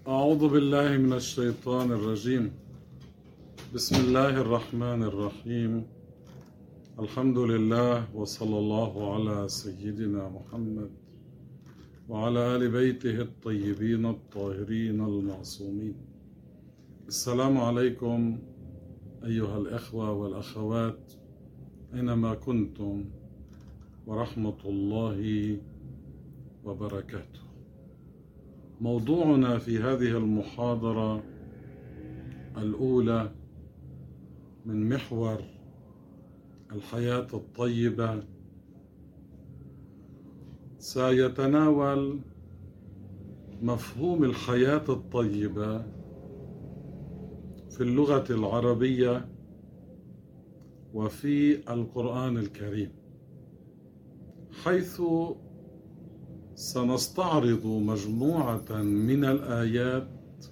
أعوذ بالله من الشيطان الرجيم. بسم الله الرحمن الرحيم. الحمد لله وصلى الله على سيدنا محمد وعلى آل بيته الطيبين الطاهرين المعصومين. السلام عليكم أيها الإخوة والأخوات أينما كنتم، ورحمة الله وبركاته. موضوعنا في هذه المحاضرة الأولى من محور الحياة الطيبة سيتناول مفهوم الحياة الطيبة في اللغة العربية وفي القرآن الكريم، حيث سنستعرض مجموعة من الآيات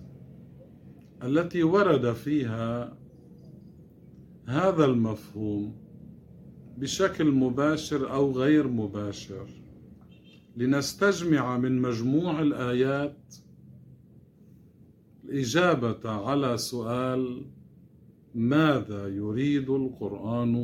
التي ورد فيها هذا المفهوم بشكل مباشر أو غير مباشر، لنستجمع من مجموع الآيات الإجابة على سؤال: ماذا يريد القرآن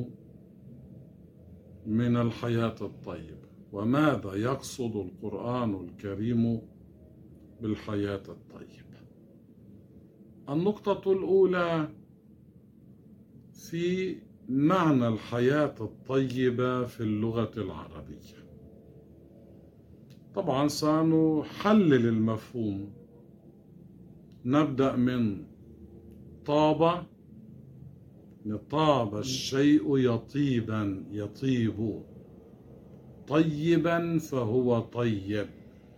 من الحياة الطيبة؟ وماذا يقصد القرآن الكريم بالحياة الطيبة؟ النقطة الأولى في معنى الحياة الطيبة في اللغة العربية. طبعا سنحلل المفهوم. نبدأ من طاب الشيء يطيبا، يطيب، طيبا فهو طيب.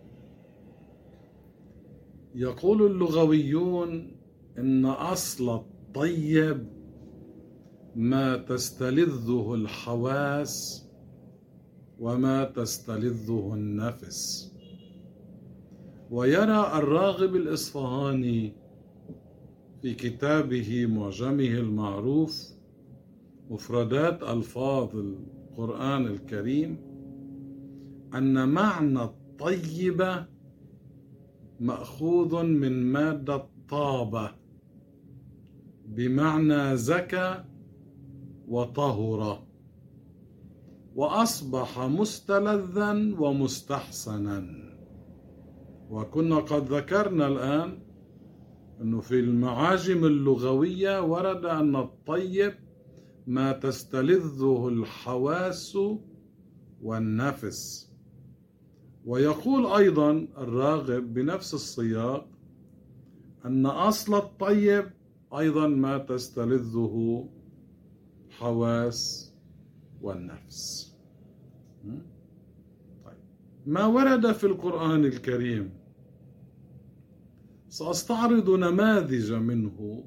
يقول اللغويون إن أصل الطيب ما تستلذه الحواس وما تستلذه النفس. ويرى الراغب الإصفهاني في كتابه معجمه المعروف مفردات ألفاظ القرآن الكريم أن معنى الطيبة مأخوذ من مادة طابة، بمعنى زكى وطهر، وأصبح مستلذا ومستحسنا. وكنا قد ذكرنا الآن أنه في المعاجم اللغوية ورد أن الطيب ما تستلذه الحواس والنفس. ويقول أيضا الراغب بنفس السياق أن أصل الطيب أيضا ما تستلذه الحواس والنفس. طيب، ما ورد في القرآن الكريم سأستعرض نماذج منه،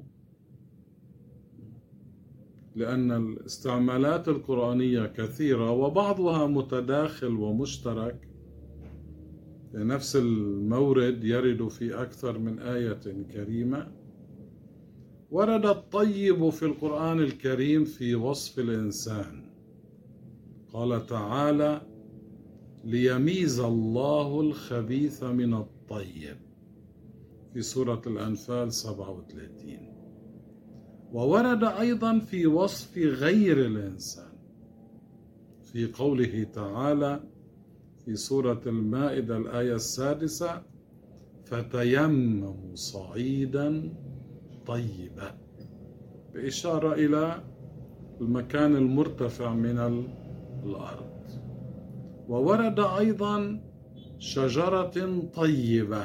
لأن الاستعمالات القرآنية كثيرة وبعضها متداخل ومشترك. نفس المورد يرد في أكثر من آية كريمة. ورد الطيب في القرآن الكريم في وصف الإنسان. قال تعالى: ليميز الله الخبيث من الطيب، في سورة الأنفال 37. وورد أيضا في وصف غير الإنسان في قوله تعالى في سورة المائدة الآية 6: فتيمموا صعيدا طيبا، بإشارة إلى المكان المرتفع من الأرض. وورد أيضا شجرة طيبة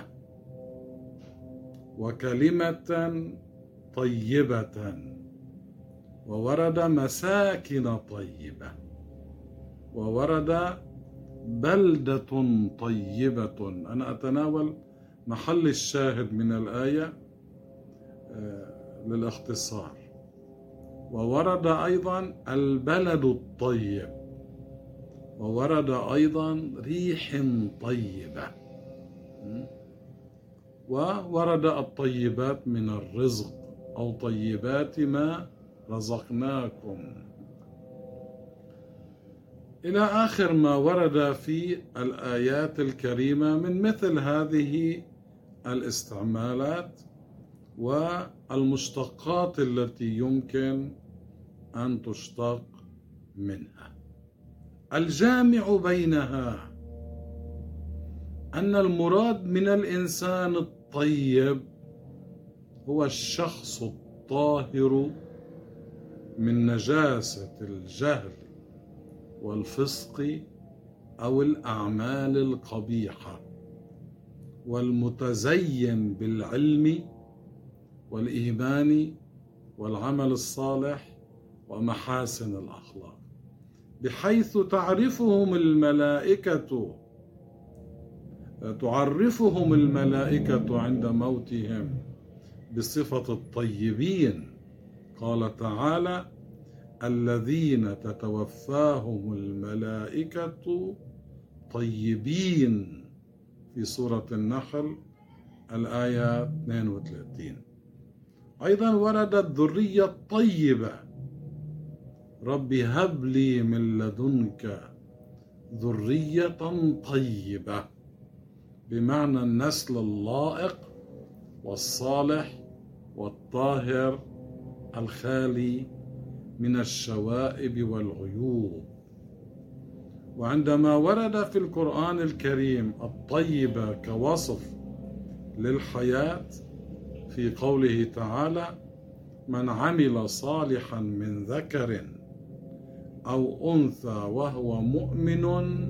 وكلمة طيبة، وورد مساكن طيبة، وورد بلدة طيبة. أنا أتناول محل الشاهد من الآية للاختصار. وورد أيضا البلد الطيب، وورد أيضا ريح طيبة، وورد الطيبات من الرزق أو طيبات ما رزقناكم، إلى آخر ما ورد في الآيات الكريمة من مثل هذه الاستعمالات والمشتقات التي يمكن أن تشتق منها. الجامع بينها أن المراد من الإنسان الطيب هو الشخص الطاهر من نجاسة الجهل والفسق أو الأعمال القبيحة، والمتزين بالعلم والإيمان والعمل الصالح ومحاسن الأخلاق، بحيث تعرفهم الملائكة عند موتهم بصفة الطيبين. قال تعالى: الذين تتوفاهم الملائكة طيبين، في سورة النحل الآية 32. أيضا وردت الذرية الطيبة: رب هب لي من لدنك ذرية طيبة، بمعنى النسل اللائق والصالح والطاهر الخالي من الشوائب والعيوب. وعندما ورد في القرآن الكريم الطيبة كوصف للحياة في قوله تعالى: من عمل صالحا من ذكر أو أنثى وهو مؤمن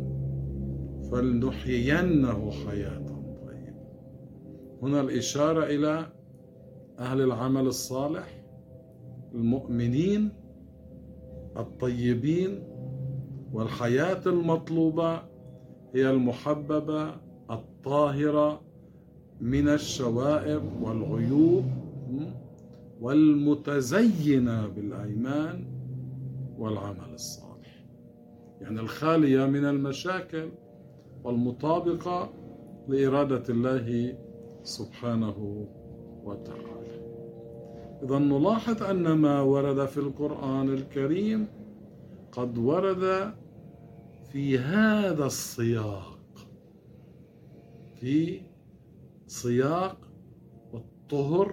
فلنحيينه حياة طيبة. هنا الإشارة إلى أهل العمل الصالح المؤمنين الطيبين، والحياة المطلوبة هي المحببة الطاهرة من الشوائب والعيوب، والمتزينة بالإيمان والعمل الصالح، يعني الخالية من المشاكل والمطابقة لإرادة الله سبحانه وتعالى. إذا نلاحظ أن ما ورد في القرآن الكريم قد ورد في هذا السياق، في سياق الطهر،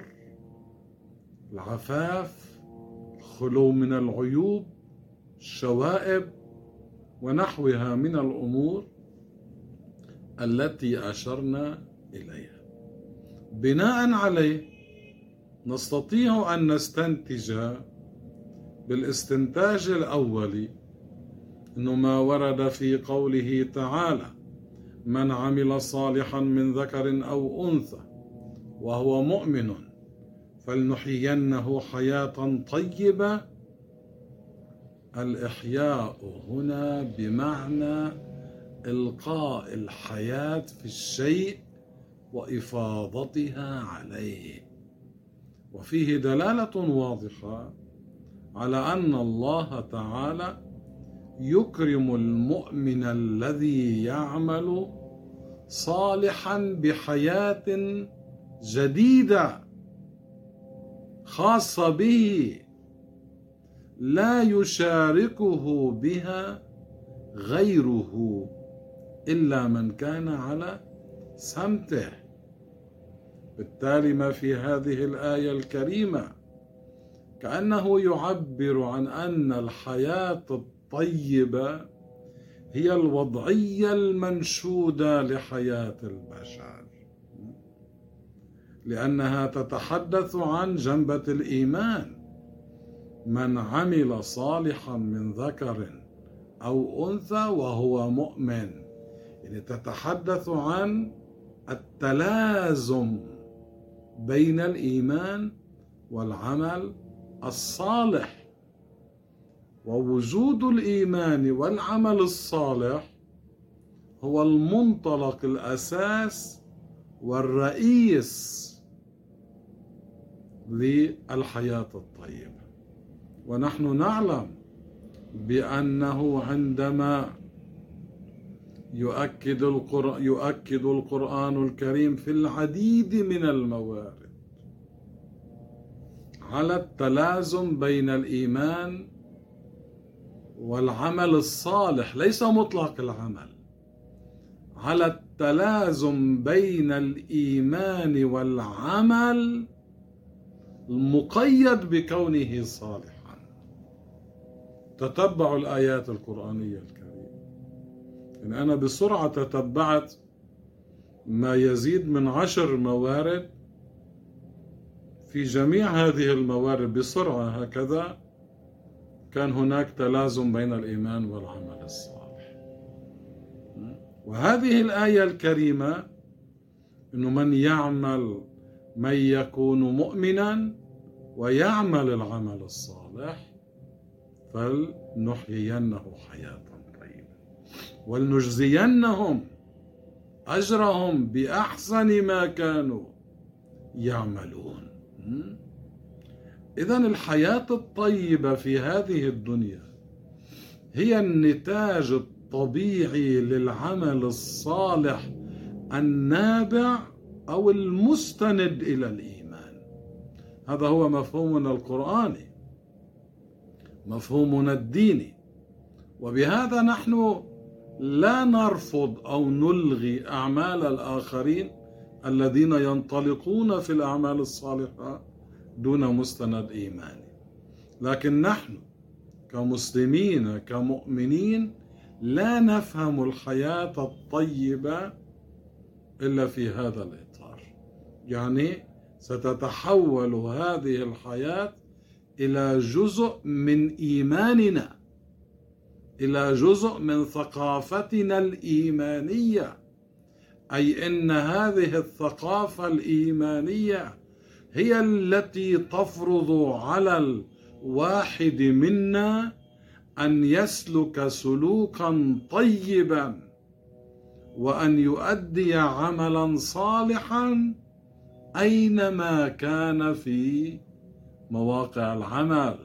العفاف، الخلو من العيوب، الشوائب ونحوها من الأمور التي أشرنا إليها. بناء عليه نستطيع أن نستنتج بالاستنتاج الأولي أنه ما ورد في قوله تعالى: من عمل صالحا من ذكر أو أنثى وهو مؤمن فلنحيينه حياة طيبة، الإحياء هنا بمعنى إلقاء الحياة في الشيء وإفاضتها عليه، وفيه دلالة واضحة على أن الله تعالى يكرم المؤمن الذي يعمل صالحا بحياة جديدة خاصة به لا يشاركه بها غيره إلا من كان على سمته. بالتالي ما في هذه الآية الكريمة كأنه يعبر عن أن الحياة الطيبة هي الوضعية المنشودة لحياة البشر، لأنها تتحدث عن جنبة الإيمان: من عمل صالحا من ذكر أو أنثى وهو مؤمن، يعني تتحدث عن التلازم بين الإيمان والعمل الصالح، ووجود الإيمان والعمل الصالح هو المنطلق الأساس والرئيس للحياة الطيبة. ونحن نعلم بأنه عندما يؤكد القرآن الكريم في العديد من الموارد على التلازم بين الإيمان والعمل الصالح، ليس مطلق العمل، على التلازم بين الإيمان والعمل المقيد بكونه صالحا. تتبعوا الآيات القرآنية الكريمة. يعني أنا بسرعة تتبعت ما يزيد من 10 موارد، في جميع هذه الموارد بسرعة هكذا كان هناك تلازم بين الإيمان والعمل الصالح. وهذه الآية الكريمة إنه من يكون مؤمنا ويعمل العمل الصالح فلنحيينه حياة طيبة ولنجزينهم أجرهم بأحسن ما كانوا يعملون. إذن الحياة الطيبة في هذه الدنيا هي النتاج الطبيعي للعمل الصالح النابع أو المستند إلى الإيمان. هذا هو مفهومنا القرآني، مفهومنا الديني. وبهذا نحن لا نرفض أو نلغي أعمال الآخرين الذين ينطلقون في الأعمال الصالحة دون مستند إيماني، لكن نحن كمسلمين كمؤمنين لا نفهم الحياة الطيبة إلا في هذا الإطار. يعني ستتحول هذه الحياة إلى جزء من إيماننا، إلى جزء من ثقافتنا الإيمانية، أي إن هذه الثقافة الإيمانية هي التي تفرض على الواحد منا أن يسلك سلوكا طيبا وأن يؤدي عملا صالحا أينما كان في مواقع العمل،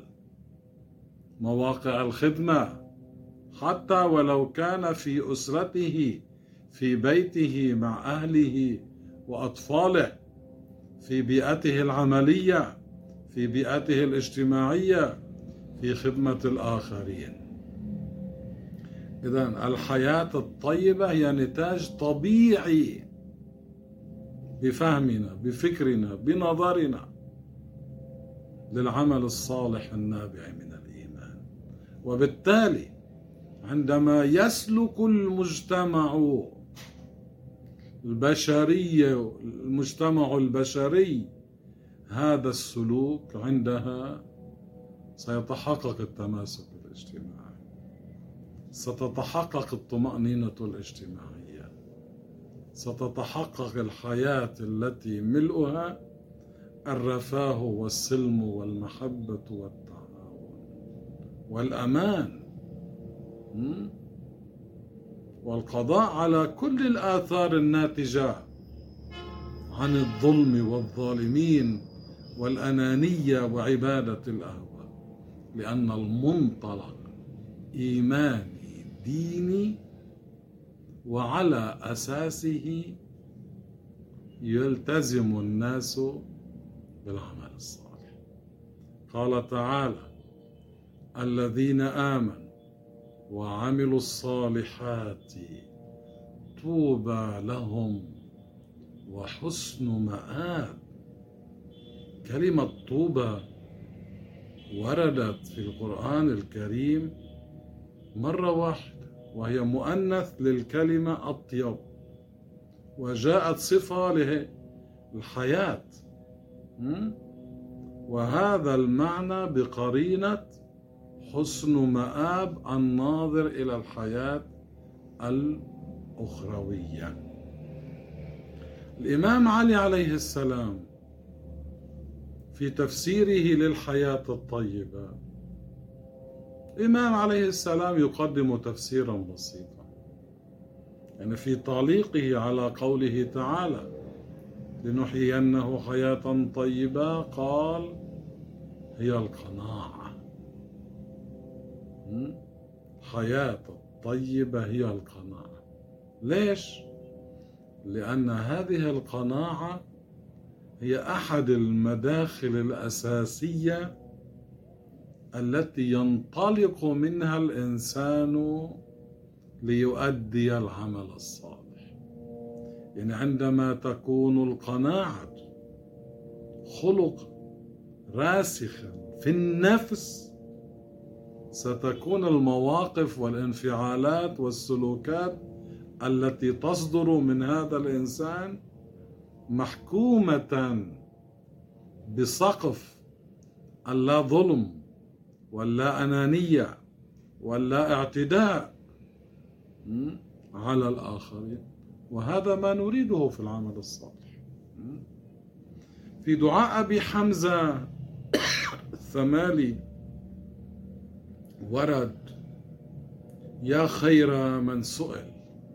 مواقع الخدمة، حتى ولو كان في أسرته، في بيته مع أهله وأطفاله، في بيئته العملية، في بيئته الاجتماعية، في خدمة الآخرين. إذن الحياة الطيبة هي نتاج طبيعي بفهمنا، بفكرنا، بنظرنا للعمل الصالح النابع من الإيمان. وبالتالي عندما يسلك المجتمع البشري هذا السلوك، عندها سيتحقق التماسك الاجتماعي، ستتحقق الطمأنينة الاجتماعية، ستتحقق الحياة التي ملؤها الرفاه والسلم والمحبة والتعاون والأمان، والقضاء على كل الآثار الناتجة عن الظلم والظالمين والأنانية وعبادة الأهواء، لأن المنطلق إيماني ديني، وعلى أساسه يلتزم الناس بالعمل الصالح. قال تعالى: الذين آمنوا وعملوا الصالحات طوبى لهم وحسن مآب. كلمة طوبى وردت في القرآن الكريم مرة واحدة، وهي مؤنث للكلمة أطيب، وجاءت صفة للحياة، وهذا المعنى بقرينة حسن مآب الناظر إلى الحياة الأخروية. الإمام علي عليه السلام في تفسيره للحياة الطيبة، الإمام عليه السلام يقدم تفسيرا بسيطا، يعني في تعليقه على قوله تعالى: لنحيينه حياة طيبة، قال: هي القناعة. الحياة الطيبة هي القناعة. ليش؟ لأن هذه القناعة هي أحد المداخل الأساسية التي ينطلق منها الإنسان ليؤدي العمل الصالح. يعني عندما تكون القناعة خلق راسخا في النفس، ستكون المواقف والانفعالات والسلوكات التي تصدر من هذا الإنسان محكومة بسقف اللا ظلم واللا أنانية واللا اعتداء على الآخرين. وهذا ما نريده في العمل الصالح. في دعاء أبي حمزة الثمالي ورد: يا خير من سئل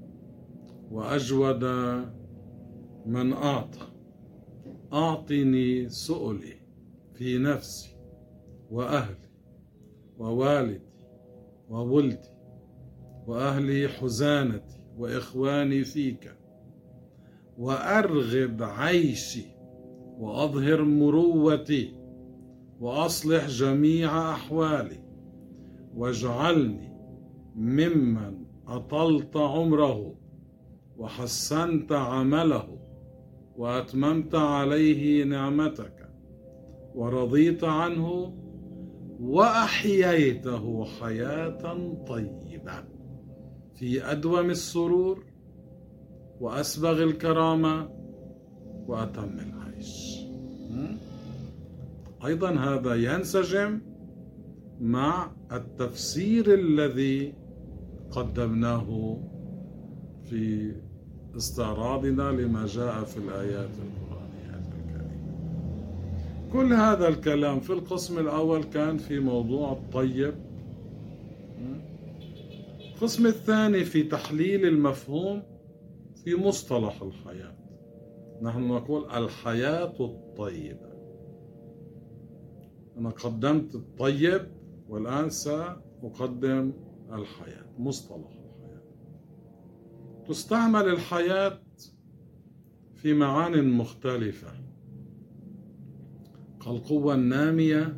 وأجود من أعطى، أعطني سؤلي في نفسي وأهلي ووالدي وولدي وأهلي حزانتي وإخواني فيك، وأرغب عيشي وأظهر مروتي وأصلح جميع أحوالي، واجعلني ممن أطلت عمره وحسنت عمله وأتممت عليه نعمتك ورضيت عنه وأحييته حياة طيبة في أدوم السرور وأسبغ الكرامة وأتم العيش. أيضا هذا ينسجم مع التفسير الذي قدمناه في استعراضنا لما جاء في الآيات القرآنية الكريمة. كل هذا الكلام في القسم الأول كان في موضوع الطيب. القسم الثاني في تحليل المفهوم في مصطلح الحياة. نحن نقول الحياة الطيبة. أنا قدمت الطيب والآن سأقدم الحياة، مصطلح الحياة. تستعمل الحياة في معان مختلفة كالقوة النامية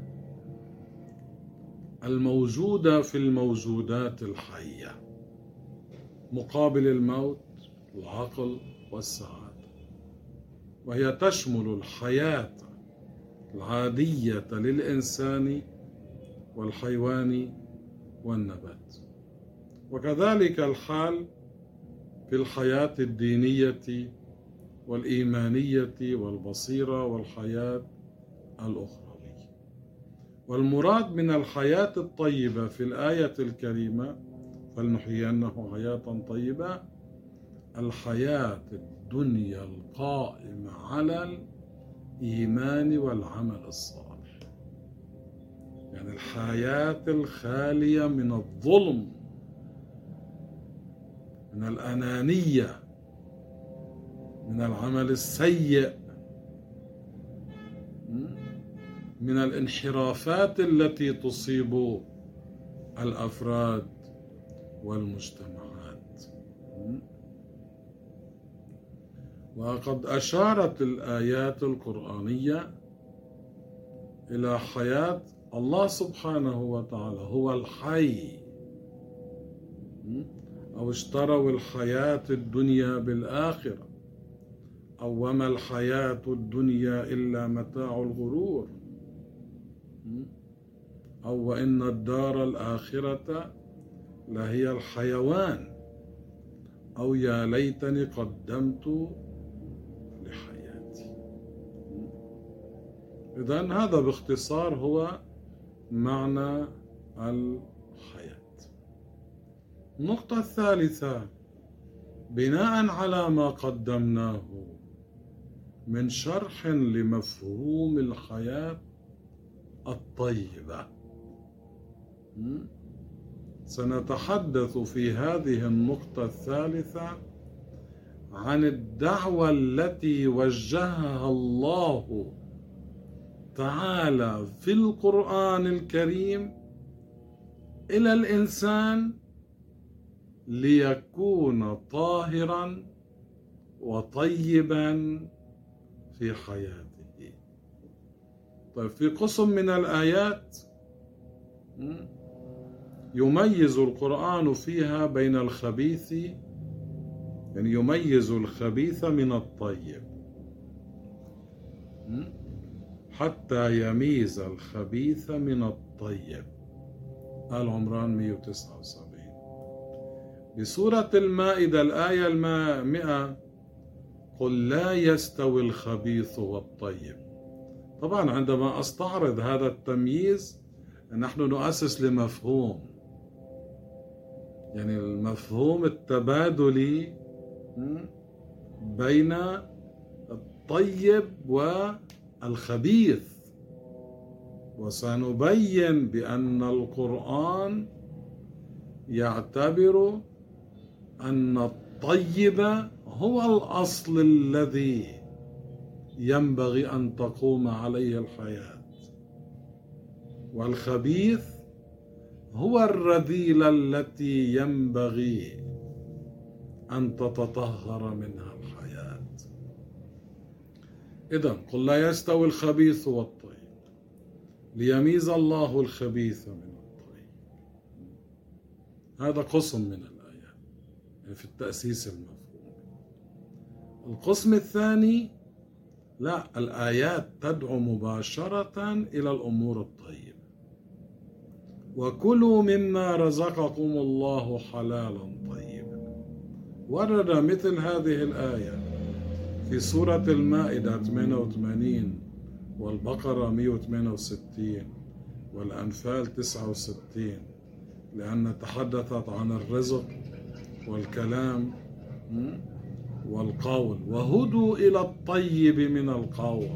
الموجودة في الموجودات الحية مقابل الموت، العقل والسعادة، وهي تشمل الحياة العادية للإنسان والحيوان والنبات. وكذلك الحال في الحياة الدينية والإيمانية والبصيرة والحياة الأخروية. والمراد من الحياة الطيبة في الآية الكريمة فلنحيينه حياة طيبة الحياة الدنيا القائمة على الإيمان والعمل الصالح، يعني الحياة الخالية من الظلم، من الأنانية، من العمل السيء، من الانحرافات التي تصيب الأفراد والمجتمعات. وقد أشارت الآيات القرآنية إلى حياة الله سبحانه وتعالى هو الحي، أو اشتروا الحياة الدنيا بالآخرة، أو وما الحياة الدنيا إلا متاع الغرور، أو وإن الدار الآخرة لهي الحيوان، أو يا ليتني قدمت لحياتي. إذن هذا باختصار هو معنى الحياة. النقطة الثالثة بناء على ما قدمناه من شرح لمفهوم الحياة الطيبة، سنتحدث في هذه النقطة الثالثة عن الدعوة التي وجهها الله تعالى في القرآن الكريم إلى الإنسان ليكون طاهرا وطيبا في حياته. طيب، في قسم من الآيات يميز القرآن فيها بين الخبيث يعني يميز الخبيث من الطيب، حتى يميز الخبيث من الطيب. آل عمران 179. بسورة المائدة الآية 100: قل لا يستوي الخبيث والطيب. طبعا عندما أستعرض هذا التمييز نحن نؤسس لمفهوم، يعني المفهوم التبادلي بين الطيب والخبيث، وسنبين بأن القرآن يعتبر أن الطيب هو الأصل الذي ينبغي أن تقوم عليه الحياة، والخبيث هو الرذيلة التي ينبغي أن تتطهر منها الحياة. إذن قل لا يستوي الخبيث والطيب، ليميز الله الخبيث من الطيب. هذا قسم من الآيات، يعني في التأسيس المفهومي. القسم الثاني، لا، الآيات تدعو مباشرة إلى الأمور الطيبة. وكلوا مما رزقكم الله حلالا طيبا. ورد مثل هذه الآية في سورة المائدة 88 والبقرة 168 والأنفال 69، لأن تحدثت عن الرزق والكلام والقول. وهدوا إلى الطيب من القول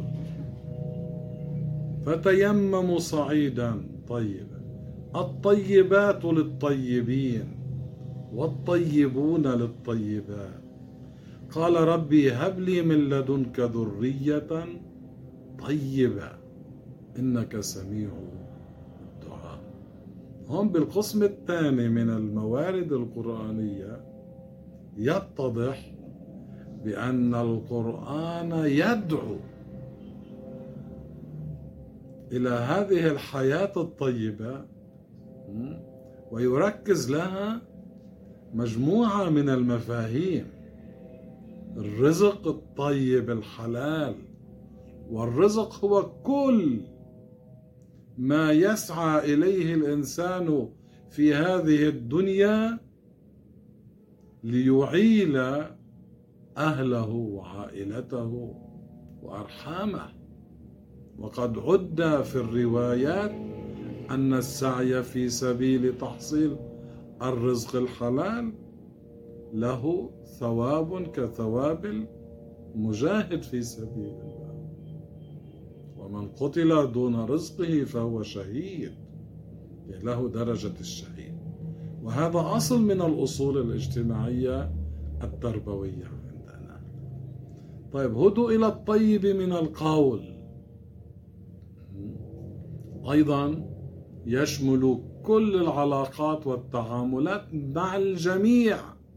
فتيمموا صعيدا طيبا. الطيبات للطيبين والطيبون للطيبات. قال ربي هب لي من لدنك ذرية طيبة إنك سميع الدعاء. هم بالقسم الثاني من الموارد القرآنية يتضح بأن القرآن يدعو إلى هذه الحياة الطيبة، ويركز لها مجموعة من المفاهيم: الرزق الطيب الحلال، والرزق هو كل ما يسعى إليه الإنسان في هذه الدنيا ليعيل أهله وعائلته وأرحامه. وقد عد في الروايات أن السعي في سبيل تحصيل الرزق الحلال له ثواب كثواب المجاهد في سبيل الله، ومن قتل دون رزقه فهو شهيد، له درجة الشهيد. وهذا أصل من الأصول الاجتماعية التربوية عندنا. طيب، هدوا إلى الطيب من القول أيضا يشمل كل العلاقات والتعاملات مع الجميع،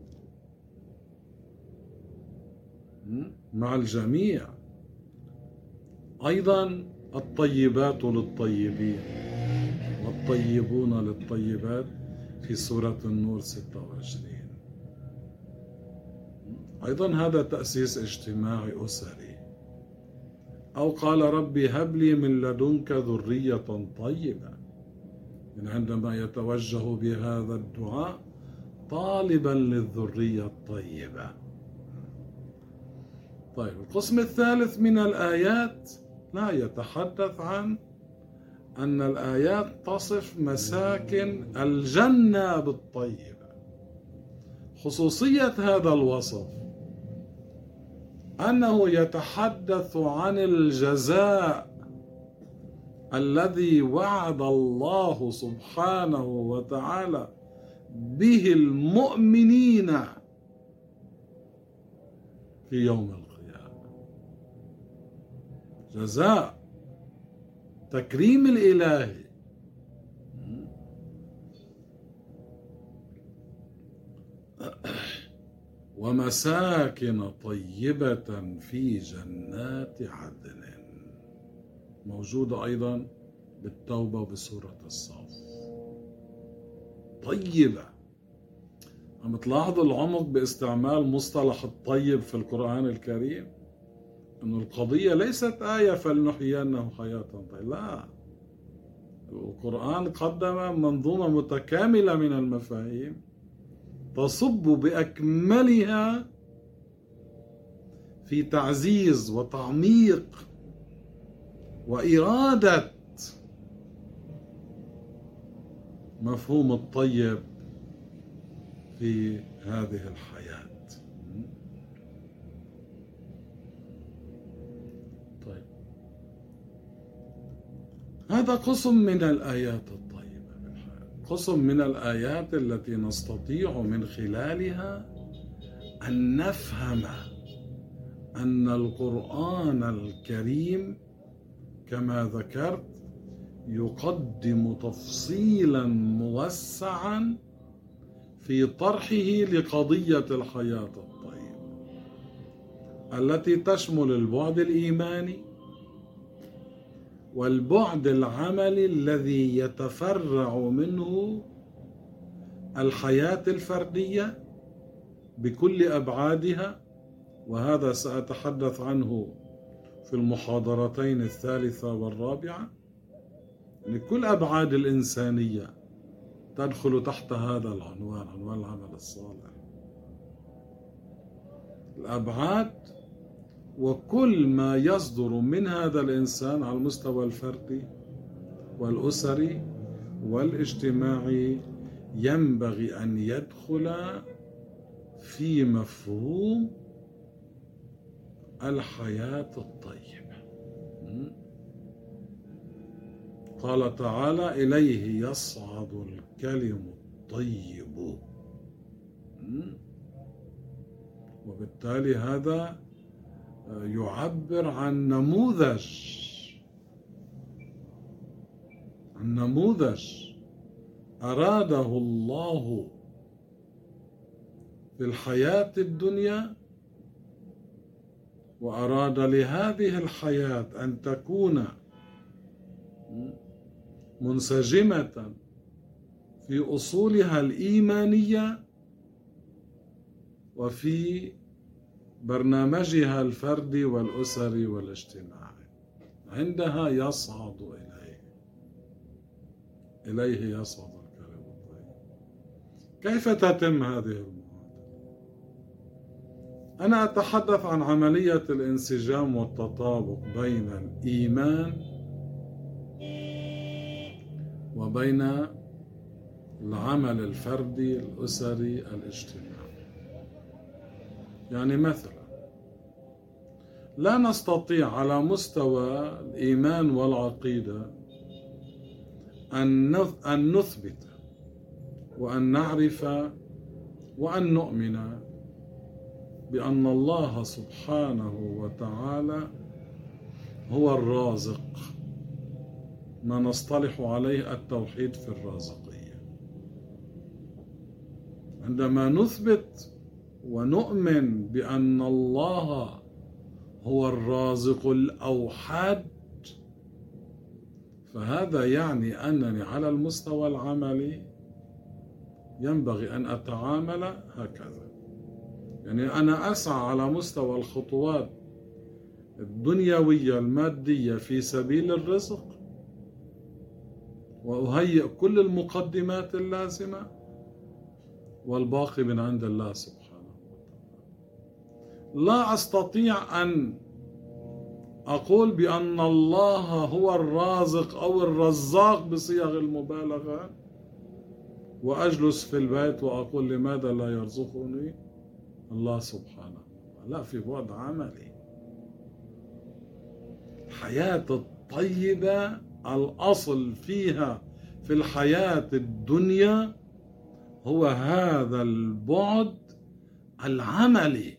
مع الجميع. أيضا الطيبات للطيبين والطيبون للطيبات في سورة النور 26. أيضا هذا تأسيس اجتماعي أسري. أو قال ربي هب لي من لدنك ذرية طيبة، من عندما يتوجه بهذا الدعاء طالبا للذرية الطيبة. طيب، القسم الثالث من الآيات لا يتحدث عن أن الآيات تصف مساكن الجنة بالطيبة. خصوصية هذا الوصف أنه يتحدث عن الجزاء الذي وعد الله سبحانه وتعالى به المؤمنين في يوم القيامة. جزاء تكريم الإلهي. ومساكن طيبة في جنات عدن، موجودة أيضا بالتوبة وبسورة الصف. طيبة، عم تلاحظوا العمق باستعمال مصطلح الطيب في القرآن الكريم؟ أن القضية ليست آية فلنحيينه حياة طيبة، لا، القرآن قدم منظومة متكاملة من المفاهيم تصب بأكملها في تعزيز وتعميق وإرادة مفهوم الطيب في هذه الحياة. طيب، هذا قسم من الآيات الطيبة بالحياة، قسم من الآيات التي نستطيع من خلالها أن نفهم أن القرآن الكريم كما ذكرت يقدم تفصيلا موسعا في طرحه لقضية الحياة الطيبة التي تشمل البعد الإيماني والبعد العملي الذي يتفرع منه الحياة الفردية بكل أبعادها، وهذا سأتحدث عنه في المحاضرتين الثالثة والرابعة. لكل أبعاد الإنسانية تدخل تحت هذا العنوان، عنوان العمل الصالح. الأبعاد وكل ما يصدر من هذا الإنسان على المستوى الفردي والأسري والاجتماعي ينبغي أن يدخل في مفهوم الحياة الطيبة. قال تعالى: إليه يصعد الكلم الطيب. وبالتالي هذا يعبر عن نموذج أراده الله في الحياة الدنيا، وأراد لهذه الحياة أن تكون منسجمة في أصولها الإيمانية وفي برنامجها الفردي والأسري والاجتماعي. عندها يصعد إليه يصعد الكلم الطيب. كيف تتم هذه المعادلة؟ أنا أتحدث عن عملية الانسجام والتطابق بين الإيمان وبين العمل الفردي الأسري الاجتماعي. يعني مثلا لا نستطيع على مستوى الإيمان والعقيدة أن نثبت وأن نعرف وأن نؤمن بأن الله سبحانه وتعالى هو الرازق، ما نصطلح عليه التوحيد في الرازقية. عندما نثبت ونؤمن بأن الله هو الرازق الأوحد، فهذا يعني أنني على المستوى العملي ينبغي أن أتعامل هكذا. يعني أنا أسعى على مستوى الخطوات الدنيوية المادية في سبيل الرزق، وأهيئ كل المقدمات اللازمة، والباقي من عند الله سبحانه وتعالى. لا أستطيع أن أقول بأن الله هو الرازق أو الرزاق بصيغ المبالغة وأجلس في البيت وأقول لماذا لا يرزقني الله سبحانه وتعالى. لا، في بعد عملي. الحياة الطيبة الأصل فيها في الحياة الدنيا هو هذا البعد العملي.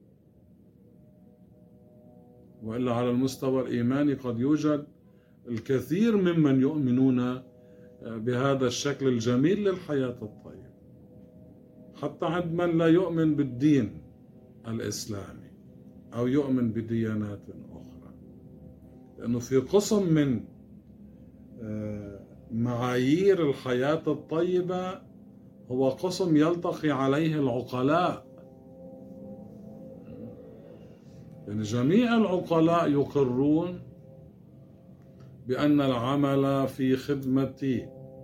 وإلا على المستوى الإيماني قد يوجد الكثير ممن يؤمنون بهذا الشكل الجميل للحياة الطيبة، حتى عند من لا يؤمن بالدين الإسلامي أو يؤمن بديانات أخرى، لأنه في قسم من معايير الحياة الطيبة هو قسم يلتقي عليه العقلاء. يعني جميع العقلاء يقرون بأن العمل في خدمة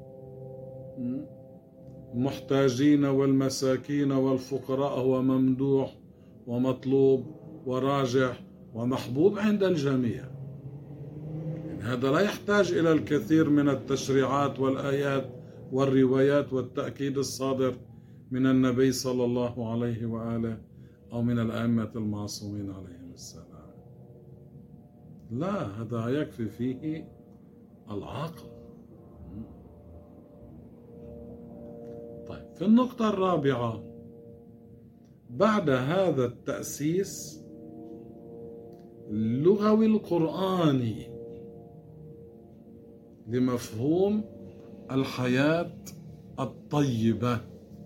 المحتاجين والمساكين والفقراء هو ممدوح ومطلوب وراجح ومحبوب عند الجميع. يعني هذا لا يحتاج إلى الكثير من التشريعات والآيات والروايات والتأكيد الصادر من النبي صلى الله عليه وآله أو من الأئمة المعصومين عليهم السلام. لا، هذا يكفي فيه العقل. طيب، في النقطة الرابعة، بعد هذا التأسيس اللغوي القرآني لمفهوم الحياة الطيبة،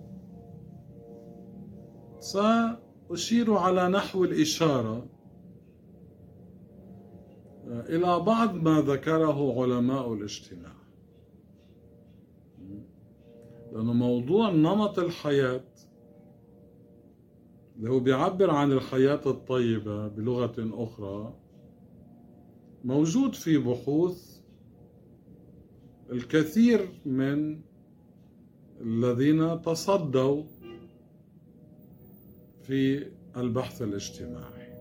سأشير على نحو الإشارة إلى بعض ما ذكره علماء الاجتماع. لأن موضوع نمط الحياة اللي هو بيعبر عن الحياة الطيبة بلغة أخرى موجود في بحوث الكثير من الذين تصدوا في البحث الاجتماعي.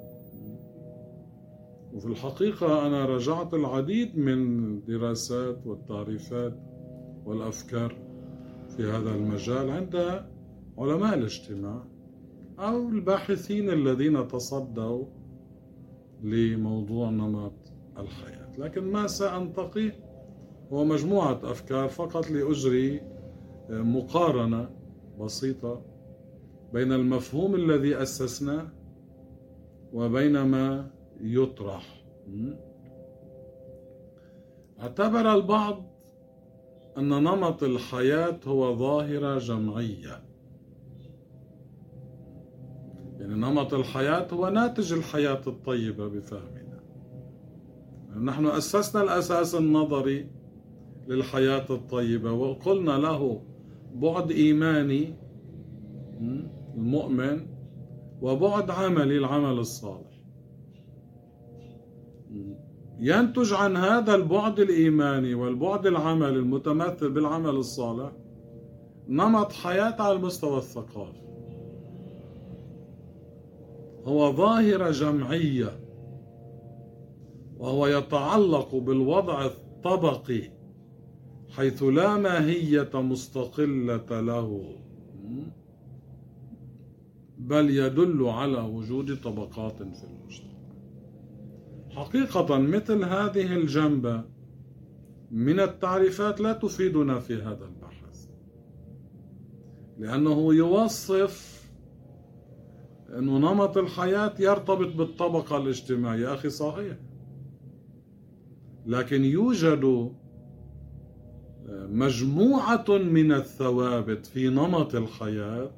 وفي الحقيقة أنا رجعت العديد من الدراسات والتعريفات والأفكار في هذا المجال عند علماء الاجتماع أو الباحثين الذين تصدوا لموضوع نمط الحياة. لكن ما سأنتقي هو مجموعة أفكار فقط لأجري مقارنة بسيطة بين المفهوم الذي أسسناه وبين ما يطرح. اعتبر البعض أن نمط الحياة هو ظاهرة جمعية. يعني نمط الحياة هو ناتج الحياة الطيبة بفهمنا. نحن أسسنا الأساس النظري للحياة الطيبة وقلنا له بعد إيماني المؤمن وبعد عملي العمل الصالح. ينتج عن هذا البعد الإيماني والبعد العملي المتمثل بالعمل الصالح نمط حياة على المستوى الثقافي، هو ظاهرة جمعية، وهو يتعلق بالوضع الطبقي حيث لا ماهية مستقلة له، بل يدل على وجود طبقات في المجتمع. حقيقة مثل هذه الجنبة من التعريفات لا تفيدنا في هذا البحث، لأنه يوصف أنه نمط الحياة يرتبط بالطبقة الاجتماعية. أخي صحيح، لكن يوجد مجموعة من الثوابت في نمط الحياة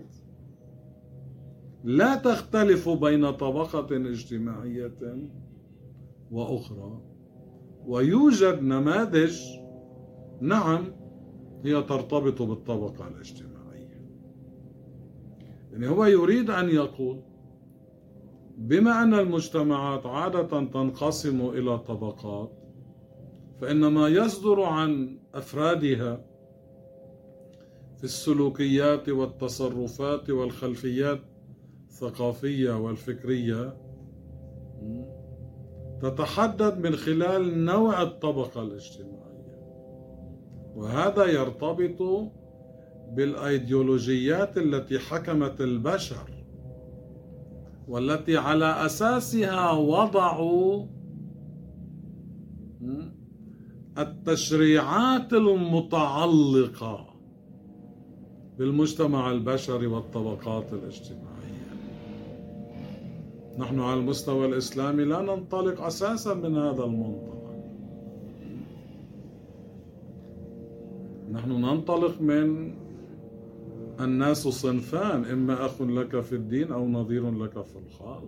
لا تختلف بين طبقة اجتماعية وأخرى، ويوجد نماذج نعم هي ترتبط بالطبقة الاجتماعية. يعني هو يريد أن يقول بما أن المجتمعات عادة تنقسم إلى طبقات، فإن ما يصدر عن أفرادها في السلوكيات والتصرفات والخلفيات الثقافية والفكرية تتحدد من خلال نوع الطبقة الاجتماعية، وهذا يرتبط بالأيديولوجيات التي حكمت البشر والتي على أساسها وضعوا التشريعات المتعلقة بالمجتمع البشري والطبقات الاجتماعية. نحن على المستوى الإسلامي لا ننطلق أساسا من هذا المنطلق، نحن ننطلق من الناس صنفان، إما أخ لك في الدين أو نظير لك في الخلق.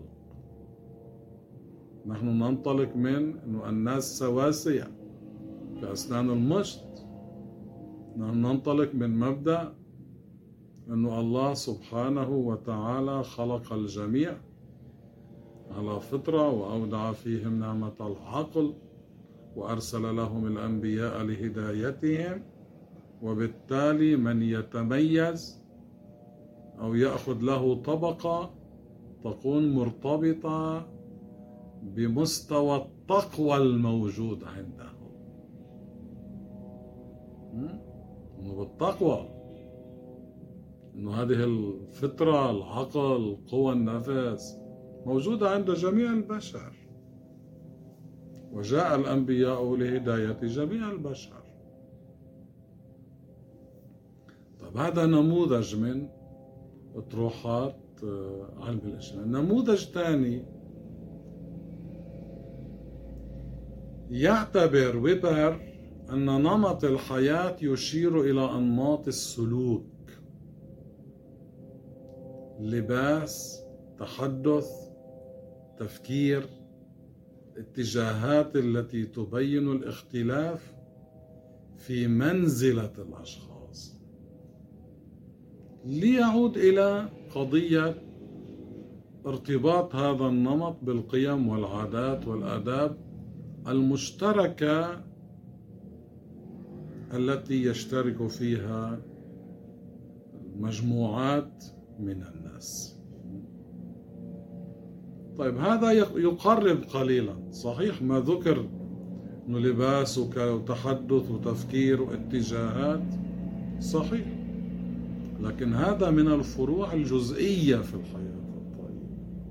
نحن ننطلق من أنه الناس سواسية كأسنان المشط. نحن ننطلق من مبدأ أن الله سبحانه وتعالى خلق الجميع على فطرة وأودع فيهم نعمة العقل وأرسل لهم الأنبياء لهدايتهم، وبالتالي من يتميز أو يأخذ له طبقة تكون مرتبطة بمستوى التقوى الموجود عنده. إنه بالتقوى، إنه هذه الفطرة، العقل، قوى النفس موجودة عند جميع البشر، وجاء الأنبياء لهداية جميع البشر. طيب هذا نموذج من اطروحات علم الاجتماع. نموذج ثاني يعتبر ويبر أن نمط الحياة يشير إلى أنماط السلوك: لباس، تحدث، تفكير، الاتجاهات التي تبين الاختلاف في منزلة الأشخاص، ليعود إلى قضية ارتباط هذا النمط بالقيم والعادات والآداب المشتركة التي يشترك فيها مجموعات من الناس. طيب هذا يقرب قليلا، صحيح ما ذكر انه لباس وتحدث وتفكير واتجاهات، صحيح، لكن هذا من الفروع الجزئية في الحياة الطيبة.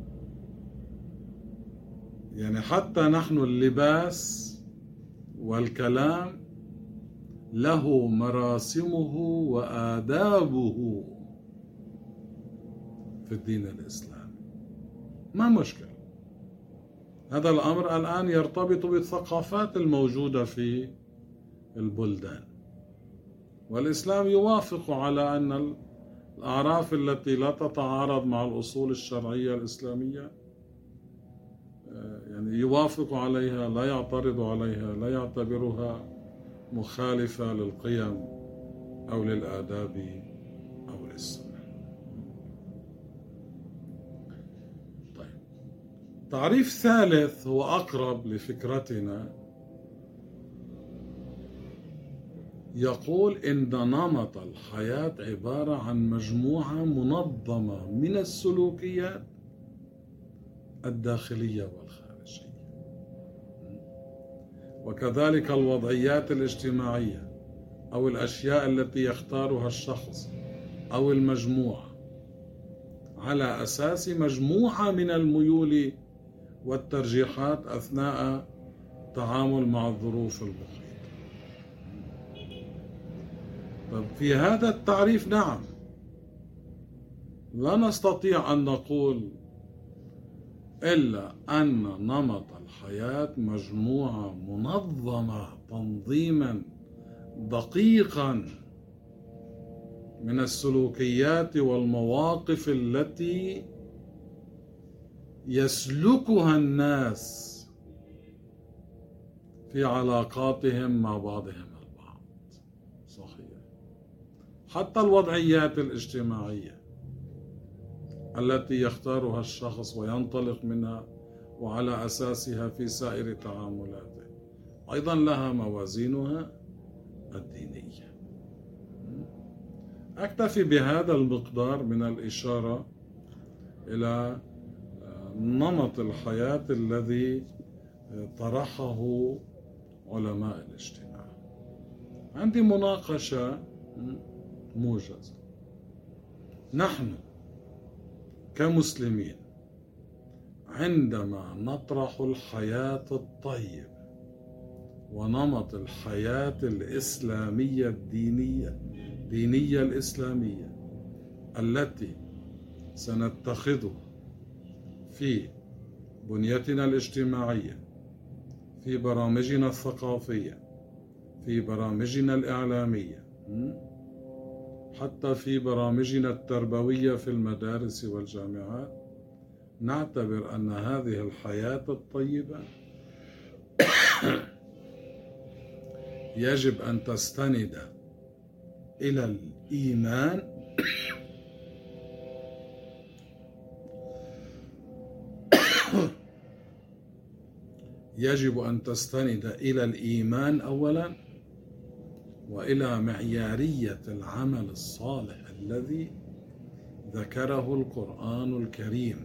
يعني حتى نحن اللباس والكلام له مراسمه وآدابه في الدين الإسلامي، ما مشكلة. هذا الأمر الآن يرتبط بالثقافات الموجودة في البلدان، والإسلام يوافق على أن الأعراف التي لا تتعارض مع الأصول الشرعية الإسلامية يعني يوافق عليها، لا يعترض عليها، لا يعتبرها مخالفة للقيم أو للآداب أو للسنة. طيب، تعريف ثالث هو أقرب لفكرتنا، يقول إن نمط الحياة عبارة عن مجموعة منظمة من السلوكيات الداخلية والخارجية، وكذلك الوضعيات الاجتماعية أو الأشياء التي يختارها الشخص أو المجموعة على أساس مجموعة من الميول والترجيحات أثناء التعامل مع الظروف المحيطة. طيب في هذا التعريف نعم، لا نستطيع أن نقول إلا أن نمط الحياة مجموعة منظمة تنظيما دقيقا من السلوكيات والمواقف التي يسلكها الناس في علاقاتهم مع بعضهم البعض. صحيح، حتى الوضعيات الاجتماعية التي يختارها الشخص وينطلق منها وعلى أساسها في سائر تعاملاته أيضا لها موازينها الدينية. أكتفي بهذا المقدار من الإشارة إلى نمط الحياة الذي طرحه علماء الاجتماع. عندي مناقشة موجزة. نحن كمسلمين عندما نطرح الحياة الطيبة ونمط الحياة الإسلامية الدينية الإسلامية التي سنتخذها في بنيتنا الاجتماعية، في برامجنا الثقافية، في برامجنا الإعلامية، حتى في برامجنا التربوية في المدارس والجامعات، نعتبر أن هذه الحياة الطيبة يجب أن تستند إلى الإيمان يجب أن تستند إلى الإيمان أولا، وإلى معيارية العمل الصالح الذي ذكره القرآن الكريم،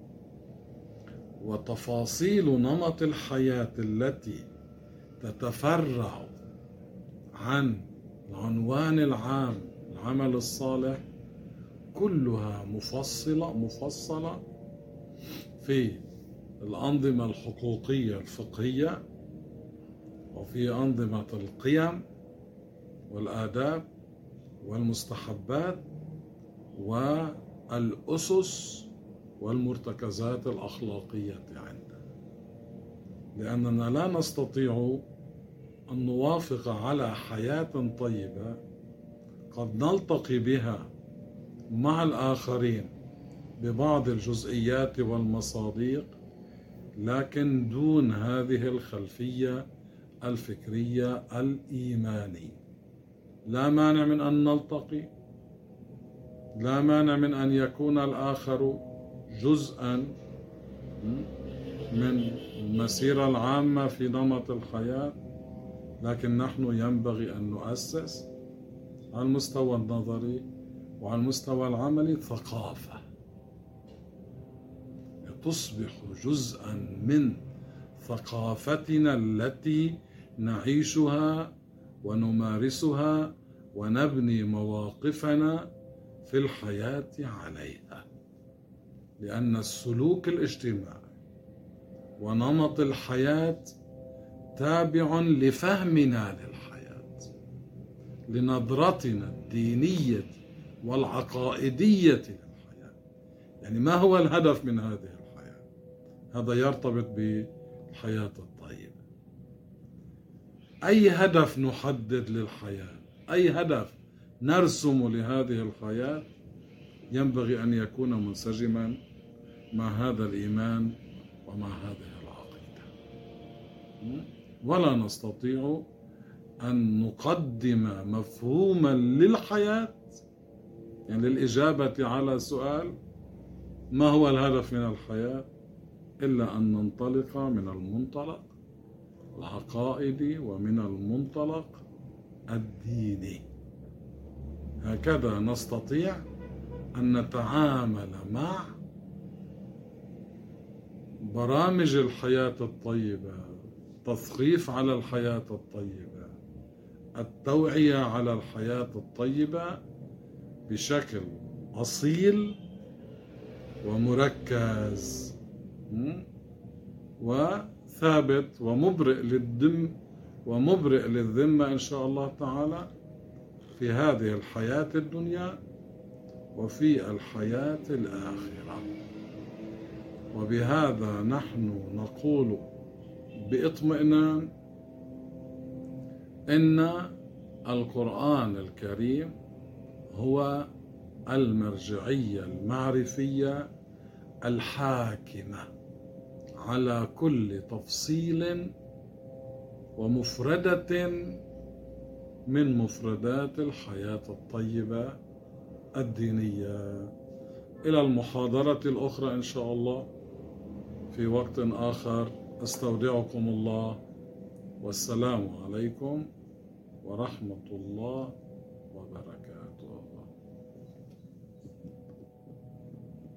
وتفاصيل نمط الحياة التي تتفرع عن العنوان العام العمل الصالح كلها مفصلة في الأنظمة الحقوقية الفقهية، وفي أنظمة القيم والآداب والمستحبات والأسس والمرتكزات الأخلاقية عندنا، لأننا لا نستطيع أن نوافق على حياة طيبة قد نلتقي بها مع الآخرين ببعض الجزئيات والمصادق، لكن دون هذه الخلفية الفكرية الإيمانية. لا مانع من أن نلتقي، لا مانع من أن يكون الآخر جزءا من المسيرة العامة في نمط الحياة، لكن نحن ينبغي أن نؤسس على المستوى النظري وعلى المستوى العملي ثقافة تصبح جزءا من ثقافتنا التي نعيشها ونمارسها ونبني مواقفنا في الحياة عليها، لأن السلوك الاجتماعي ونمط الحياة تابع لفهمنا للحياة، لنظرتنا الدينية والعقائدية للحياة. يعني ما هو الهدف من هذه الحياة؟ هذا يرتبط بالحياة الطيبة. أي هدف نحدد للحياة، أي هدف نرسم لهذه الحياة، ينبغي أن يكون منسجما مع هذا الإيمان ومع هذه العقيدة. ولا نستطيع أن نقدم مفهوما للحياة، يعني للإجابة على سؤال ما هو الهدف من الحياة، إلا أن ننطلق من المنطلق العقائدي ومن المنطلق الديني. هكذا نستطيع أن نتعامل مع برامج الحياة الطيبة، التثقيف على الحياة الطيبة، التوعية على الحياة الطيبة بشكل أصيل ومركز وثابت ومبرئ للذمة إن شاء الله تعالى في هذه الحياة الدنيا وفي الحياة الآخرة. وبهذا نحن نقول باطمئنان إن القرآن الكريم هو المرجعية المعرفية الحاكمة على كل تفصيل ومفردة من مفردات الحياة الطيبة الدينية. إلى المحاضرة الأخرى إن شاء الله في وقت آخر. أستودعكم الله، والسلام عليكم ورحمة الله وبركاته.